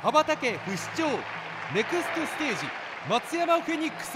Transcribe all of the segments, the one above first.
羽ばたけ不死鳥ネクストステージ松山フェニックス。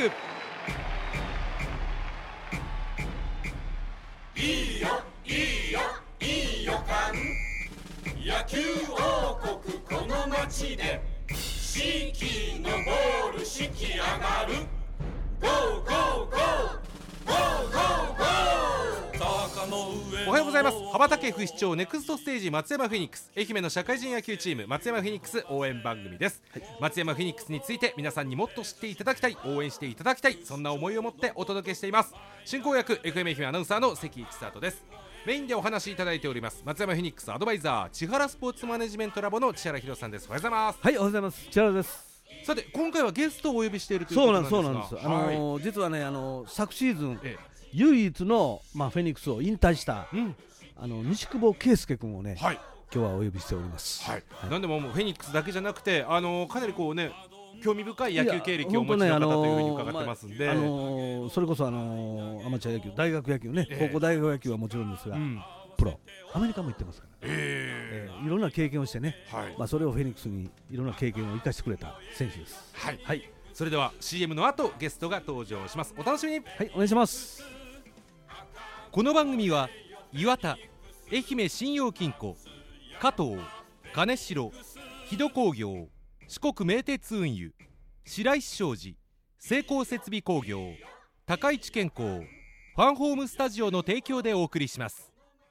いいよいいよいい予感、野球王国この街で四季のボール四季上がる、ゴーゴーゴーゴーゴーゴー、坂の上のおはようございます。羽ばたけ不死鳥ネクストステージ松山フェニックス、愛媛の社会人野球チーム松山フェニックス応援番組です、松山フェニックスについて皆さんにもっと知っていただきたい、応援していただきたい、そんな思いを持ってお届けしています。進行役 FM 愛媛アナウンサーの関一里です。メインでお話しいただいております松山フェニックスアドバイザー千原スポーツマネジメントラボの千原博さんです。おはようございます。 はい、おはようございます。千原です。 さて今回はゲストをお呼びしているということなんですが、 そうなんです。実はね、昨シーズン、 え唯一の、フェニックスを引退した、 うん西久保圭介君をね、 はい今日はお呼びしております。 はい、なんでもフェニックスだけじゃなくてかなりこうね興味深い野球経歴をお持ちの方というふうに伺ってますんで、 それこそアマチュア野球、大学野球ね、高校大学野球はもちろんですが、プロアメリカも行ってますから、いろんな経験をしてね、それをフェニックスにいろんな経験を生かしてくれた選手です。 はい、それでは CM の後ゲストが登場します。お楽しみに。 はい、お願いします。 この番組は岩田、愛媛信用金庫、加藤、金城、木戸工業、四国名鉄運輸、白石商事、成功設備工業、高市健康、ファンホームスタジオの提供でお送りします。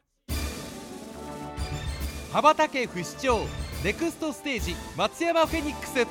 羽ばたけ不死鳥ネクストステージ松山フェニックス。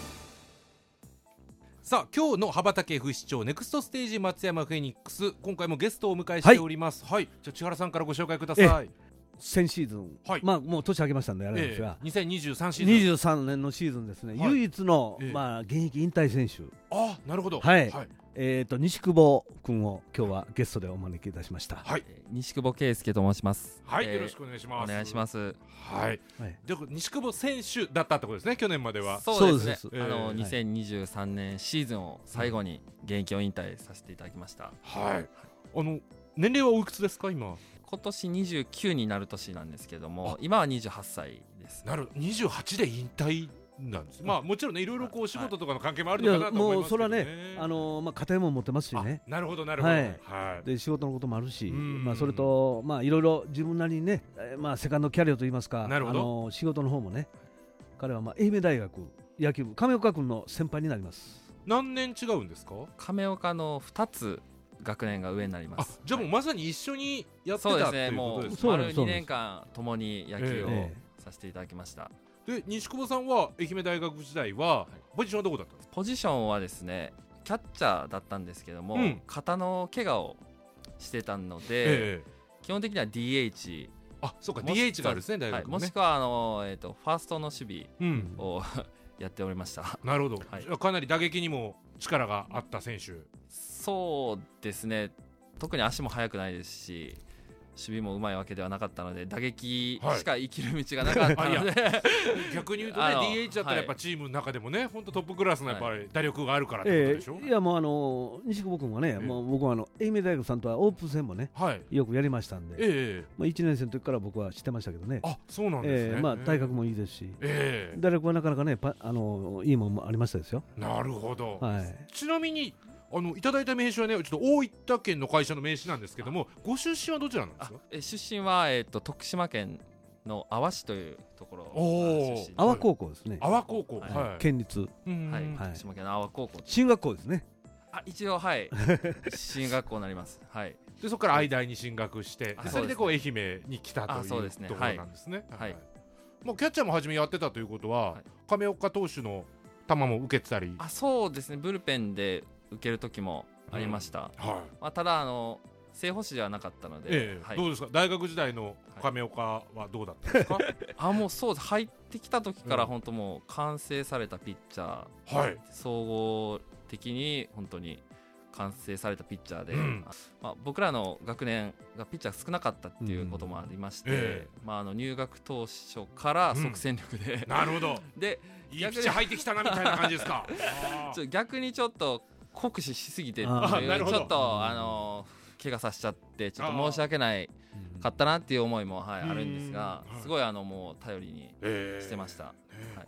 さあ今日の羽ばたけ不死鳥ネクストステージ松山フェニックス、今回もゲストをお迎えしております。はい、じゃあ千原さんからご紹介ください。 先シーズン、もう年明けましたんであれなんですが、 2023シーズン、 23年のシーズンですね、唯一の、現役引退選手、 なるほど、 西久保君を今日はゲストでお招きいたしました。 西久保圭介と申します。 よろしくお願いします。 お願いします。 で西久保選手だったってことですね、去年までは。 そうですね、2023年シーズンを最後に現役を引退させていただきました。 年齢はおいくつですか今。 今年29になる年なんですけども、今は28歳です。 なるほど、28で引退なんです。もちろんね、いろいろこう仕事とかの関係もあるのかなと思いますけどね。 もうそれはね、家庭も持ってますしね。 なるほど、 で仕事のこともあるし、それといろいろ自分なりにね、セカンドキャリアといいますか、仕事の方もね、彼は愛媛大学野球部亀岡君の先輩になります。 何年違うんですか。 亀岡の2つ学年が上になります。 じゃあもうまさに一緒にやってたっていうことですね。 丸2年間共に野球をさせていただきました。 で西久保さんは愛媛大学時代はポジションはどこだったんですか。 ポジションはですね、キャッチャーだったんですけども、肩の怪我をしてたので、基本的には DH、 そうか DH があるんですね、大学ね。 もしくはファーストの守備をやっておりました。 なるほど、かなり打撃にも力があった選手。 そうですね、特に足も速くないですし守備もうまいわけではなかったので、打撃しか生きる道がなかったので、 逆に言うとね、DH だったらやっぱチームの中でもね、本当トップクラスのやっぱり打力があるからってことでしょ。 いやもう西久保君はね、もう僕は愛媛大学さんとはオープン戦もね、よくやりましたんで、1年生の時から僕は知ってましたけどね。 そうなんですね。 体格もいいですし、打力はなかなかねいいものもありましたですよ。 なるほど。ちなみにいただいた名刺はね、ちょっと大分県の会社の名刺なんですけども、ご出身はどちらなんですか。 出身は徳島県の阿波市というところ。 阿波高校ですね。 阿波高校、 県立、 徳島県の阿波高校、 進学校ですね。 一応進学校になります。 でそこから愛大に進学して、それでこう愛媛に来たというところなんですね。もうキャッチャーも初めやってたということは、亀岡投手の球も受けてたり。 そうですね、ブルペンで受ける時もありました。ただ正捕手ではなかったので、 どうですか、大学時代の亀岡はどうだったんですか。 もうそうです、入ってきた時から本当もう完成されたピッチャー、総合的に本当に完成されたピッチャーで、僕らの学年がピッチャー少なかったっていうこともありまして、入学当初から即戦力で、 なるほど。 でいいピッチャー入ってきたなみたいな感じですか。 逆にちょっと酷使しすぎて、ちょっと怪我させちゃってちょっと申し訳ないかったなっていう思いもあるんですが、すごいもう頼りにしてました。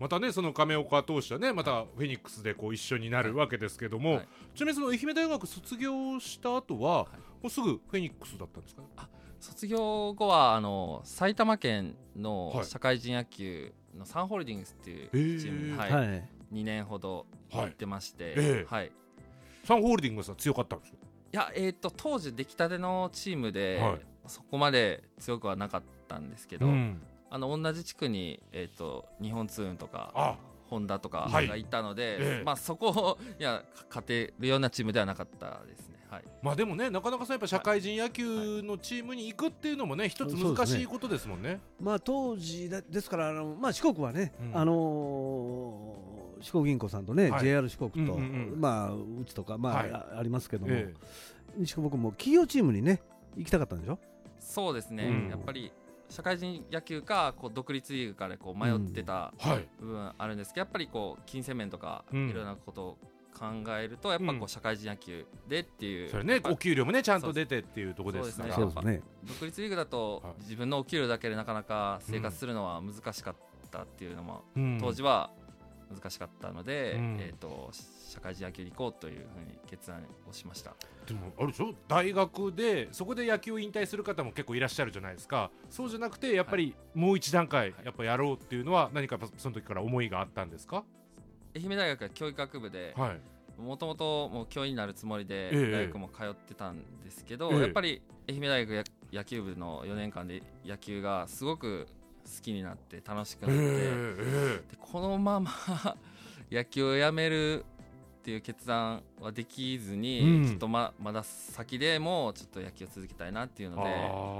またねその亀岡投手はねまたフェニックスでこう一緒になるわけですけども、ちなみにその愛媛大学卒業した後は、もうすぐフェニックスだったんですか？ 卒業後は埼玉県の社会人野球のサンホールディングスっていうチームに、2年ほど行ってまして、 サンホールディングスは強かったんですか？ いや、当時出来たてのチームで、そこまで強くはなかったんですけど、同じ地区に、日本ツーンとかホンダとかがいたので、そこを勝てるようなチームではなかったですね。 でもねなかなかやっぱ社会人野球のチームに行くっていうのもね一つ難しいことですもんね。 当時ですから四国はね、四国銀行さんとね、JR 四国と、うちとかありますけども、西久保君も企業チームにね行きたかったんでしょ？ そうですね、やっぱり社会人野球か独立リーグから迷ってた部分あるんですけど、やっぱり金銭面とかいろんなことを考えるとやっぱ社会人野球でっていう、 それねお給料もねちゃんと出てっていうところですから、 独立リーグだと自分のお給料だけでなかなか生活するのは難しかったっていうのも当時は難しかったので、社会人野球に行こうというふうに決断をしました。 でもあるでしょ、大学でそこで野球を引退する方も結構いらっしゃるじゃないですか。そうじゃなくてやっぱりもう一段階やっぱやろうっていうのは何かその時から思いがあったんですか？ 愛媛大学は教育学部で、もともともう教員になるつもりで大学も通ってたんですけど、やっぱり愛媛大学野球部の4年間で野球がすごく好きになって楽しくなって、でこのまま野球をやめるっていう決断はできずに、ちょっとまだ先でもちょっと野球を続けたいなっていうので、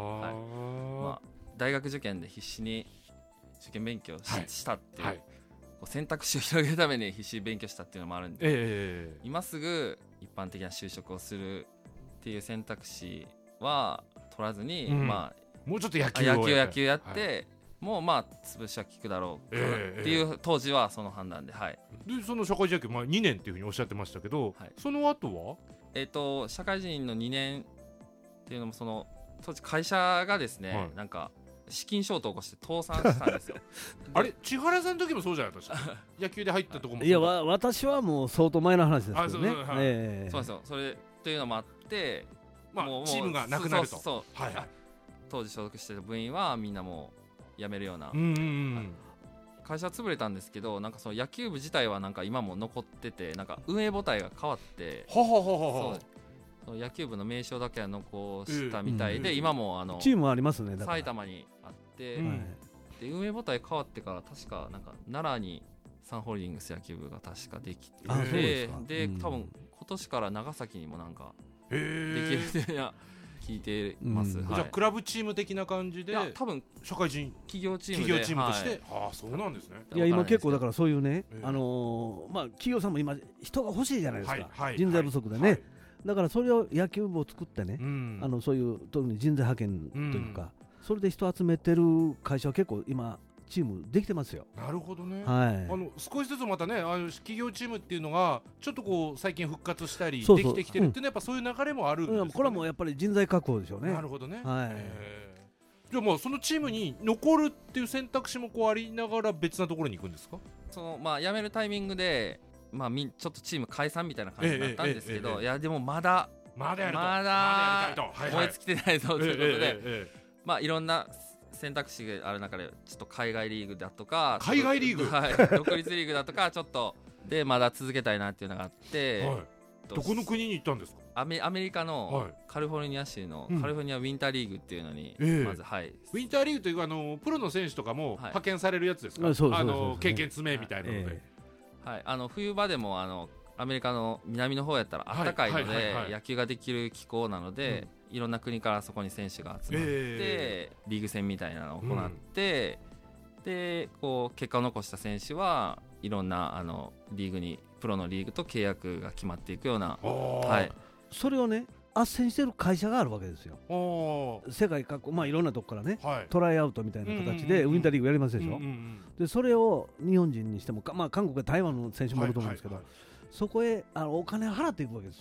大学受験で必死に受験勉強したっていう、選択肢を広げるために必死に勉強したっていうのもあるんで、今すぐ一般的な就職をするっていう選択肢は取らずに、もうちょっと野球やって、もう潰しは効くだろうっていう当時はその判断で、 でその社会人野球、2年っていうふうにおっしゃってましたけど、その後は社会人の2年っていうのもその当時会社がですね、なんか資金ショートを起こして倒産したんですよあれ千原さんの時もそうじゃないですか野球で入ったとこも。 いや私はもう相当前の話ですけどね。 そうですよ。それというのもあって、 もうチームがなくなると。 当時所属してた部員はみんなもう辞めるような、会社は潰れたんですけど、なんかその野球部自体はなんか今も残ってて、なんか運営母体が変わって、野球部の名称だけは残したみたいで、今もチームはありますね。 埼玉にあって、で運営母体変わってから確かなんか奈良にサンホールディングス野球部が確かできて、で多分今年から長崎にもなんかできるって聞いてます。 じゃあクラブチーム的な感じで、 多分社会人企業チームとして、そうなんですね。 いや今結構だからそういうね、企業さんも今人が欲しいじゃないですか、人材不足でね。だからそれを野球部を作ってね、そういう特に人材派遣というか、それで人集めてる会社は結構今チームできてますよ。 なるほどね。少しずつまたね企業チームっていうのがちょっとこう最近復活したりできてきてるっていうのはやっぱそういう流れもあるんですかね。 これはもうやっぱり人材確保でしょうね。 なるほどね。じゃあそのチームに残るっていう選択肢もこうありながら別なところに行くんですか？ その辞めるタイミングでちょっとチーム解散みたいな感じになったんですけど、いやでもまだ思いつきてないぞということで、いろんな選択肢がある中でちょっと海外リーグだとか海外リーグ、 独立リーグだとかちょっとでまだ続けたいなっていうのがあって、 どこの国に行ったんですか？ アメリカのカリフォルニア州のカリフォルニアウィンターリーグっていうのにまず、ウィンターリーグというプロの選手とかも派遣されるやつですか？経験詰めみたいなので、 冬場でもアメリカの南の方やったら暖かいので野球ができる気候なので、いろんな国からそこに選手が集まって、リーグ戦みたいなのを行って、でこう結果を残した選手はいろんなリーグにプロのリーグと契約が決まっていくような、 それをね斡旋してる会社があるわけですよ。世界各国いろんなとこからね、トライアウトみたいな形でウィンターリーグやりますでしょ。でそれを日本人にしても韓国や台湾の選手もいると思うんですけど、そこへお金払っていくわけです。それは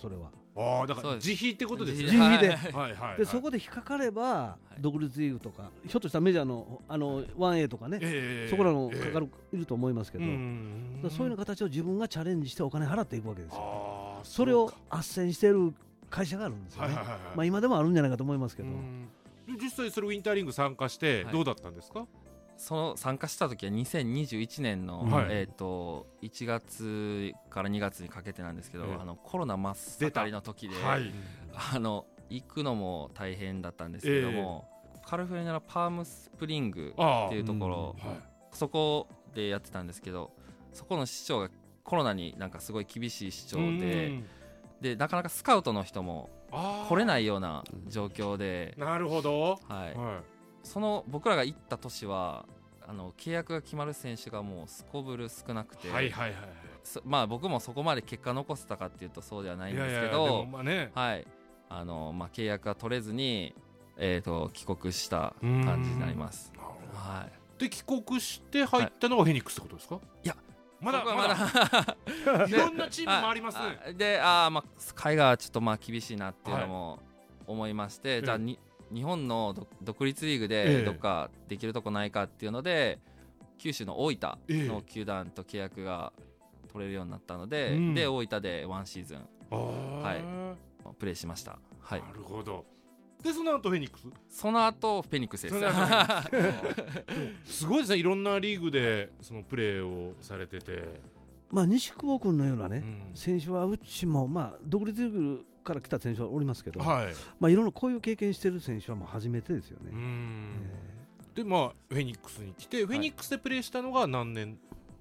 だから自費ってことですね。 自費で、 はいはい、 でそこで引っかかれば、独立リーグとかひょっとしたらメジャーの1A とかね、そこらのかかる、いると思いますけど、そういうの形を自分がチャレンジしてお金払っていくわけですよ。それを斡旋している会社があるんですよね。今でもあるんじゃないかと思いますけど。 実際それウィンターリング参加してどうだったんですか？ その参加した時は2021年の、1月から2月にかけてなんですけど、コロナ真っ盛りの時で、行くのも大変だったんですけども、カリフォルニアのパームスプリングっていうところ、そこでやってたんですけど、そこの市長がコロナになんかすごい厳しい市長でなかなかスカウトの人も来れないような状況で、 なるほど、 その僕らが行った年は契約が決まる選手がもうすこぶる少なくて、まあ僕もそこまで結果残せたかっていうとそうではないんですけど、契約が取れずに、帰国した感じになります。 で帰国して入ったのがフェニックスってことですか？いやまだいろんなチームもあります。 で海外はちょっと厳しいなっていうのも思いまして、じゃあ日本の独立リーグでどっかできるとこないかっていうので、九州の大分の球団と契約が取れるようになったので、で大分で1シーズンプレーしました。なるほど。でその後フェニックス？ その後フェニックスですすごいですね、いろんなリーグでそのプレーをされてて、 西久保君のようなね、選手はうちも独立リーグから来た選手はおりますけど、いろんなこういう経験してる選手はもう初めてですよね。 でフェニックスに来て、フェニックスでプレーしたのが何年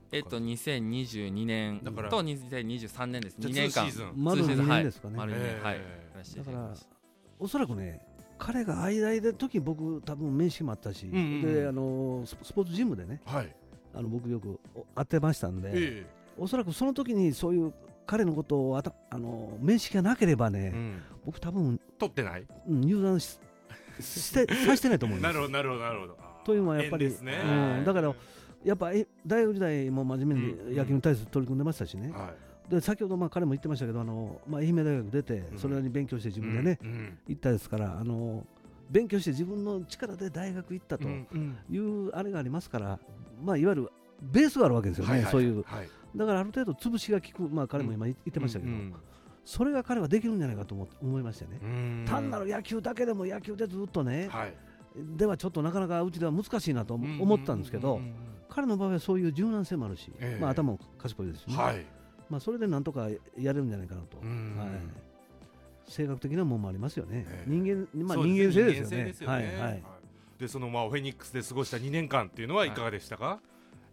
？2022年と2023年です。2年間丸2年ですかね。 丸2年、 だからおそらくね、彼が間で時僕多分面識もあったし、でスポーツジムでね、僕よく会ってましたんで、おそらくその時にそういう彼のことを面識がなければね、僕多分取ってない、 入団させてないと思います。 なるほど。 というのはやっぱり、だからやっぱ大学時代も真面目に野球に対する取り組んでましたしね。で先ほど彼も言ってましたけど、愛媛大学出てそれなりに勉強して自分でね、行ったですから、勉強して自分の力で大学行ったというあれがありますから、いわゆるベースがあるわけですよね。そういうだからある程度潰しが効く、彼も今言ってましたけど、それが彼はできるんじゃないかと思いましてね。単なる野球だけでも野球でずっとね、ではちょっとなかなかうちでは難しいなと思ったんですけど、彼の場合はそういう柔軟性もあるし、頭も賢いですしね、それでなんとかやれるんじゃないかなと。性格的なものもありますよね。人間性ですよね。 でそのフェニックスで過ごした2年間っていうのはいかがでしたか？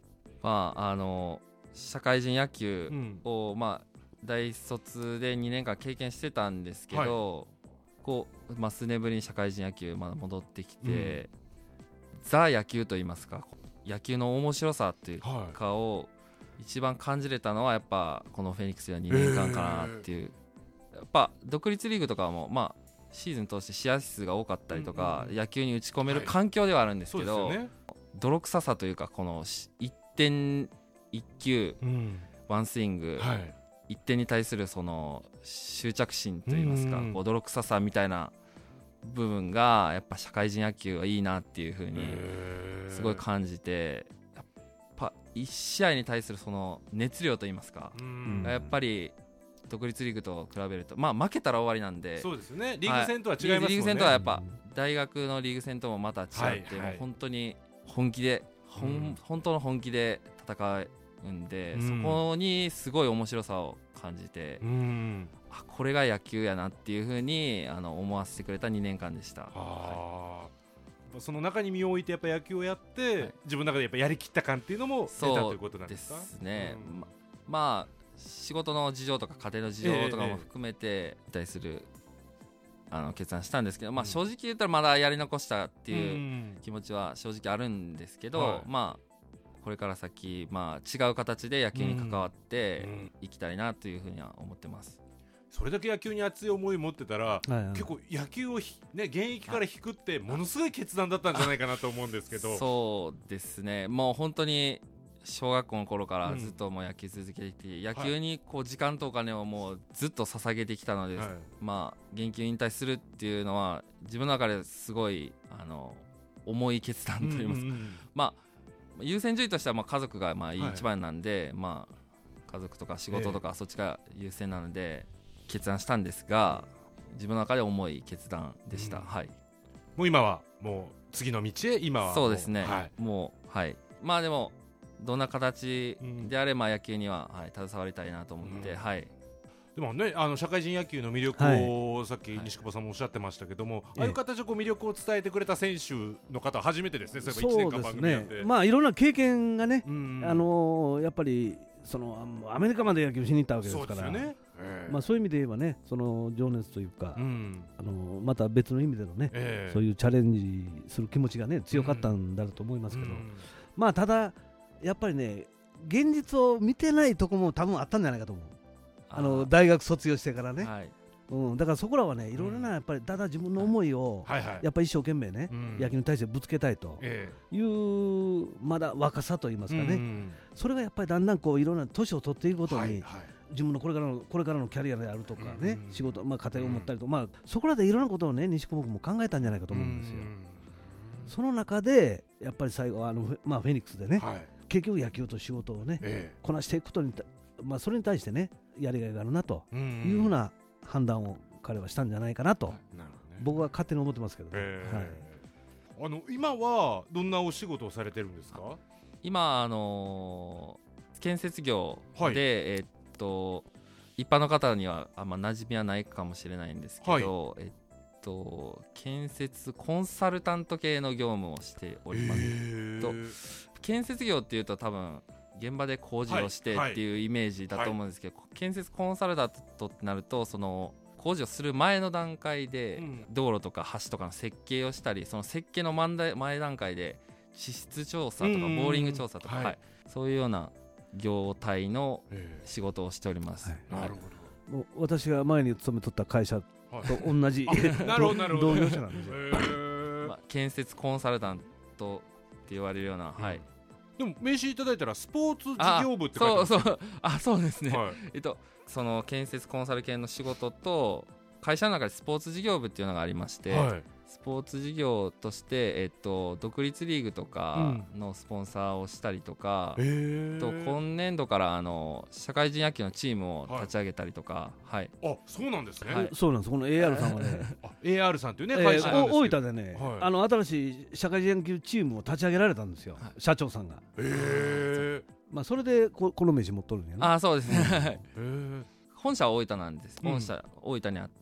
社会人野球を、大卒で2年間経験してたんですけど、数年ぶりに社会人野球戻ってきて、ザ野球といいますか、野球の面白さというかを一番感じれたのはやっぱこのフェニックスでは2年間かなっていう。やっぱ独立リーグとかもシーズン通して試合数が多かったりとか、野球に打ち込める環境ではあるんですけど、泥臭さというか、この1点1球、ワンスイング、1点に対するその執着心といいますか、泥臭さみたいな部分がやっぱ社会人野球はいいなっていう風にすごい感じて、やっぱ1試合に対するその熱量といいますか、やっぱり独立リーグと比べると、負けたら終わりなんで。 そうですね、リーグ戦とは違いますもんね。 リーグ戦とはやっぱ大学のリーグ戦ともまた違って、もう本当に本気で、本当の本気で戦うんで、そこにすごい面白さを感じて、これが野球やなっていう風に思わせてくれた2年間でした。 その中に身を置いてやっぱ野球をやって、自分の中でやっぱやりきった感っていうのも出たということなんですか？ そうですね。仕事の事情とか家庭の事情とかも含めてに対する決断したんですけど、正直言ったらまだやり残したっていう気持ちは正直あるんですけど、これから先、違う形で野球に関わっていきたいなというふうには思ってます。 それだけ野球に熱い思いを持ってたら、結構野球を現役から引くってものすごい決断だったんじゃないかなと思うんですけど。 そうですね、もう本当に小学校の頃からずっともう野球続けてきて、野球にこう時間とお金をもうずっと捧げてきたので、まあ現役引退するっていうのは自分の中ですごい重い決断といいますか、まあ優先順位としてはまあ家族がまあ一番なんで、まあ家族とか仕事とかそっちが優先なので決断したんですが、自分の中で重い決断でした。はい。 もう今はもう次の道へ今はそうですね。もうはい。まあでもどんな形であれば野球には、携わりたいなと思って、はい。 でもね、社会人野球の魅力を、さっき西久保さんもおっしゃってましたけども、ああいう形でこう魅力を伝えてくれた選手の方は初めてですね。そういえば1年間番組やって、 まあいろんな経験がね、やっぱりアメリカまで野球しに行ったわけですから、そうですよね。まあそういう意味で言えばね、その情熱というか、また別の意味でのね、そういうチャレンジする気持ちがね強かったんだろうと思いますけど、まあただやっぱりね、現実を見てないとこも多分あったんじゃないかと思う。大学卒業してからね、だからそこらはね、いろいろなやっぱりただ自分の思いをやっぱり一生懸命ね、野球に対してぶつけたいというまだ若さといいますかね、それがやっぱりだんだんこういろんな年を取っていくごとに、自分のこれからのキャリアであるとかね、仕事、まあ家庭を持ったりと、まあそこらでいろんなことをね西久保君も考えたんじゃないかと思うんですよ。その中でやっぱり最後まあフェニックスでね、結局野球と仕事をねこなしていくことに、まあそれに対してねやりがいがあるなというふうな判断を彼はしたんじゃないかなと、僕は勝手に思ってますけど、 今はどんなお仕事をされてるんですか？ 今建設業で、一般の方にはあんま馴染みはないかもしれないんですけど、建設コンサルタント系の業務をしております。建設業っていうと多分現場で工事をしてっていうイメージだと思うんですけど、建設コンサルタントってなるとその工事をする前の段階で道路とか橋とかの設計をしたり、その設計の前段階で地質調査とかボーリング調査とか、そういうような業態の仕事をしております。 なるほど。 もう私が前に勤めとった会社と同じ同業者なんですよ。 建設コンサルタントって言われるような、 でも名刺いただいたらスポーツ事業部って書いてます。 そうですね。その建設コンサル系の仕事と会社の中でスポーツ事業部っていうのがありまして、スポーツ事業として、独立リーグとかのスポンサーをしたりとか、今年度から社会人野球のチームを立ち上げたりとか、あ、 そうなんですね。 そうなんです。この AR さんはね AR さんというね会社なんですけど、 大分でね、新しい社会人野球チームを立ち上げられたんですよ、社長さんが。まあそれでこの名刺持っとるんやね。 そうですね。本社は大分なんです。本社大分にあって、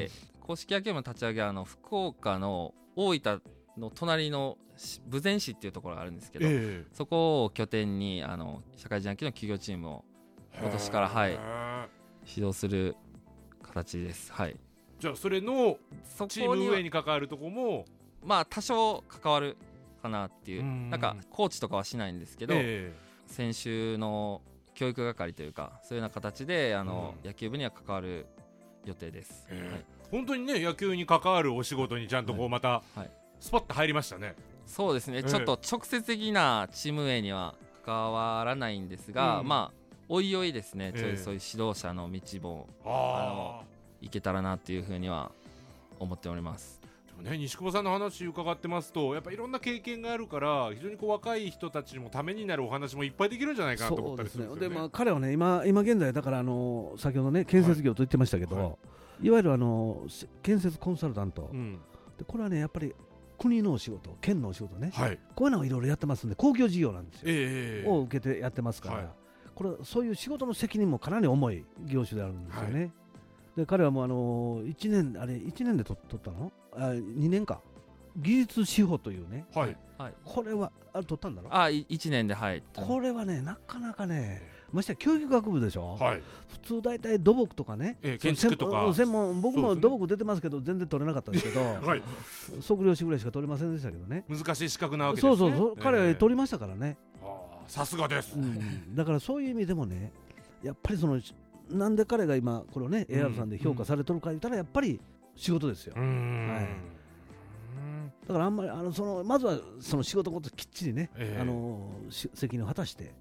公式野球部の立ち上げは福岡の大分の隣の豊前市っていうところがあるんですけど、そこを拠点に社会人野球の企業チームを今年から指導する形です。 じゃあそれのチーム運営に関わるところもまあ多少関わるかなっていう、なんかコーチとかはしないんですけど、選手の教育係というかそういうような形で野球部には関わる予定です。 本当にね野球に関わるお仕事にちゃんとこうまたスパッと入りましたね。 そうですね、ちょっと直接的なチーム運営には関わらないんですが、まあおいおいですね、そういう指導者の道もいけたらなっていうふうには思っております。 西久保さんの話伺ってますとやっぱいろんな経験があるから非常にこう若い人たちにもためになるお話もいっぱいできるんじゃないかなと思ったりするんですよね。 でまあ彼はね今現在だから先ほどね建設業と言ってましたけど、いわゆる建設コンサルタント、でこれはねやっぱり国のお仕事県のお仕事ね、こういうのをいろいろやってますんで公共事業なんですよ、を受けてやってますから、これそういう仕事の責任もかなり重い業種であるんですよね。で彼はもう1年で取ったの2年か技術司法というね、これは取ったんだろ 1年でこれはねなかなかね、ましてや教育学部でしょ、普通大体土木とかね、 建築とか専門、僕も土木出てますけど全然取れなかったんですけど、測量士ぐらいしか取れませんでしたけどね。 難しい資格なわけですね。 そう彼は取りましたからね。 さすがです。 だからそういう意味でもねやっぱりなんで彼が今これをね AR さんで評価されてるか言ったらやっぱり仕事ですよ。だからあんまりまずはその仕事のこときっちりね、責任を果たして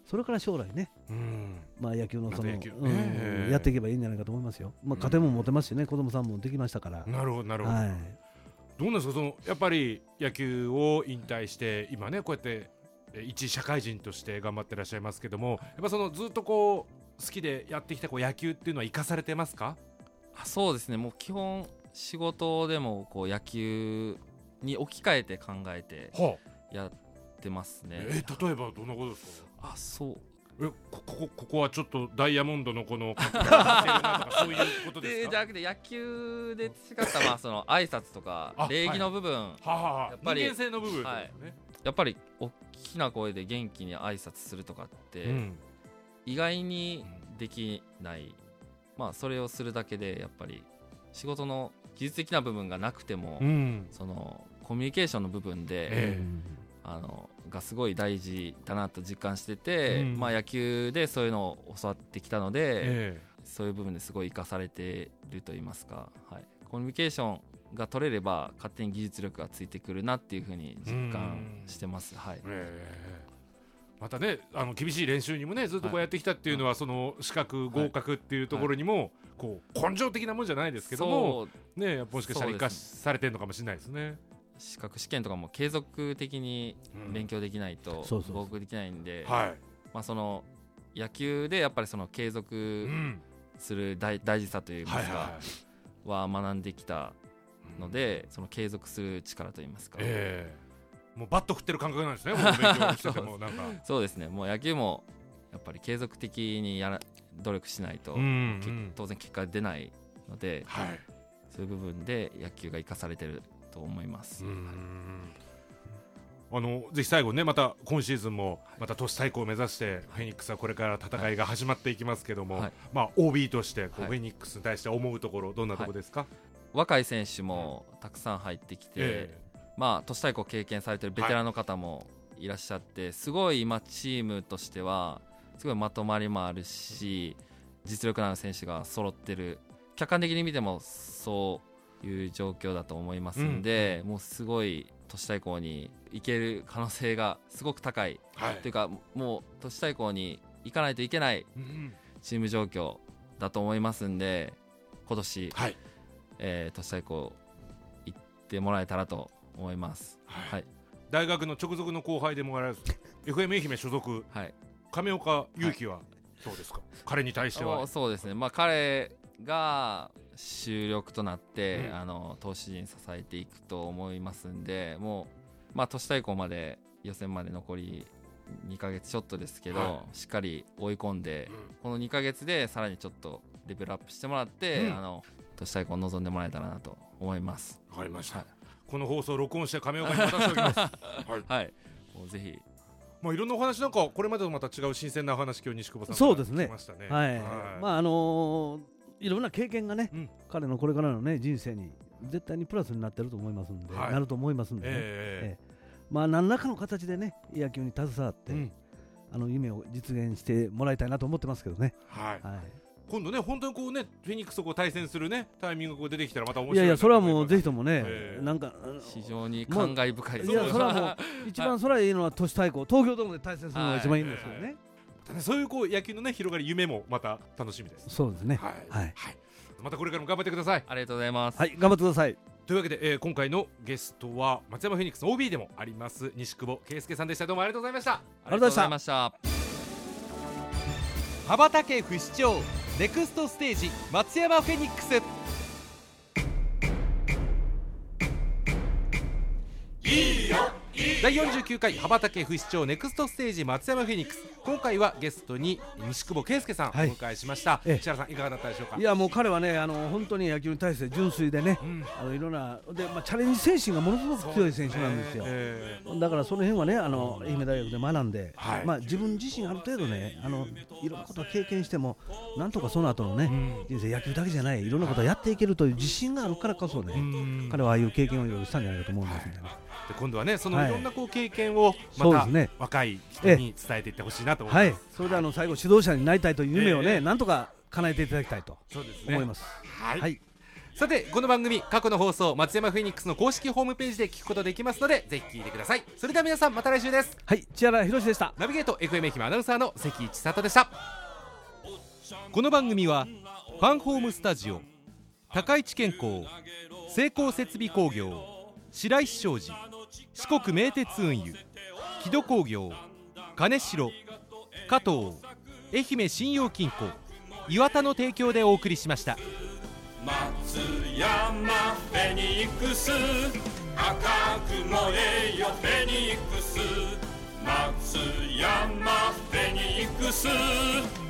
それから将来ね、まあ野球のその、やっていけばいいんじゃないかと思いますよ。まあ家庭も持てますしね、子供さんもできましたから。 なるほどなるほど。どうなんですか、そのやっぱり野球を引退して今ねこうやって一社会人として頑張ってらっしゃいますけども、やっぱそのずっとこう好きでやってきたこう野球っていうのは生かされてますか？ そうですね、もう基本仕事でもこう野球に置き換えて考えてやってますね。 例えばどんなことですか？ そうここはちょっとダイヤモンドのこの格好が似てるなとかそういうことですか？ じゃなくて野球で培ったまあその挨拶とか礼儀の部分、やっぱり人間性の部分ですね。 やっぱり大きな声で元気に挨拶するとかって意外にできない、まあそれをするだけでやっぱり仕事の技術的な部分がなくても、そのコミュニケーションの部分で、がすごい大事だなと実感してて、まあ野球でそういうのを教わってきたので、そういう部分ですごい生かされていると言いますか、コミュニケーションが取れれば勝手に技術力がついてくるなっていうふうに実感してます。 またね厳しい練習にもねずっとこうやってきたっていうのは、その資格合格っていうところにも、こう根性的なもんじゃないですけどもね、もしかしたら生かされてるのかもしれないですね。 資格試験とかも継続的に勉強できないと合格できないんで、まあその野球でやっぱりその継続する大事さといいますかは学んできたので、その継続する力といいますか、 もうバット振ってる感覚なんですね。もう勉強しててもなんかそうですね、もう野球もやっぱり継続的に努力しないと当然結果出ないので、そういう部分で野球が生かされてると思います。 ぜひ最後ね、また今シーズンもまた都市対抗を目指してフェニックスはこれから戦いが始まっていきますけども、まあ OB としてこうフェニックスに対して思うところどんなところですか？ 若い選手もたくさん入ってきて、まあ都市対抗経験されてるベテランの方もいらっしゃって、すごい今チームとしてはすごいまとまりもあるし、実力のある選手が揃ってる、客観的に見てもそういう状況だと思いますんで、もうすごい都市対抗に行ける可能性がすごく高い、というかもう都市対抗に行かないといけないチーム状況だと思いますんで、今年、都市対抗行ってもらえたらと思います。 大学の直属の後輩でもある FM 愛媛所属、亀岡裕樹はどうですか？彼に対しては。 そうですね、まあ彼が主力となって、投手陣支えていくと思いますんで、もう、まあ、都市対抗まで予選まで残り2ヶ月ちょっとですけど、しっかり追い込んで、この2ヶ月でさらにちょっとレベルアップしてもらって、都市対抗を望んでもらえたらなと思います。 わかりました、この放送を録音して亀岡に渡しておきますもうぜひいろんなお話、なんかこれまでとまた違う新鮮なお話、今日西久保さんそうですね、 来ましたね。 まあいろんな経験がね、彼のこれからのね人生に絶対にプラスになってると思いますんで、なると思いますんでね、まあ何らかの形でね野球に携わって、夢を実現してもらいたいなと思ってますけどね。 今度ね本当にこうねフェニックスとこう対戦するねタイミングが出てきたらまた面白い。 いやそれはもうぜひともね、なんか非常に感慨深いです。 いやそれはもう一番それはいいのは都市対抗、東京ドームで対戦するのが一番いいんですよね。 そういうこう野球のね広がり、夢もまた楽しみです。 そうですね。 またこれからも頑張ってください。 ありがとうございます。 頑張ってください。 というわけで、今回のゲストは松山フェニックスの OB でもあります西久保圭介さんでした。どうもありがとうございました。 ありがとうございました。 羽ばたけ不死鳥ネクストステージ松山フェニックス。 いいよ第49回羽ばたけ不死鳥ネクストステージ松山フェニックス、今回はゲストに西久保圭介さんをお迎えしました。千原さんいかがだったでしょうか？ いやもう彼はね本当に野球に対して純粋でね、いろんなで、チャレンジ精神がものすごく強い選手なんですよ。だからその辺はね愛媛大学で学んで、自分自身ある程度ねいろんなことを経験してもなんとかその後のね、人生野球だけじゃないいろんなことをやっていけるという自信があるからこそね、彼はああいう経験をいろいろしたんじゃないかと思うんですね。 で今度はねそのいろんなこう経験をまた若い人に伝えていってほしいなと思います。 それで最後指導者になりたいという夢をねなんとか叶えていただきたいと思います。 さてこの番組過去の放送松山フェニックスの公式ホームページで聞くことできますのでぜひ聞いてください。それでは皆さんまた来週です。 はい、千原博史でした。 ナビゲート FM 愛媛アナウンサーの関千里でした。この番組はファンホームスタジオ、高市健康、成功設備工業、白石商事、四国名鉄運輸、木戸工業、金城、加藤、愛媛信用金庫、岩田の提供でお送りしました。 松山フェニックス、赤く燃えよフェニックス、松山フェニックス。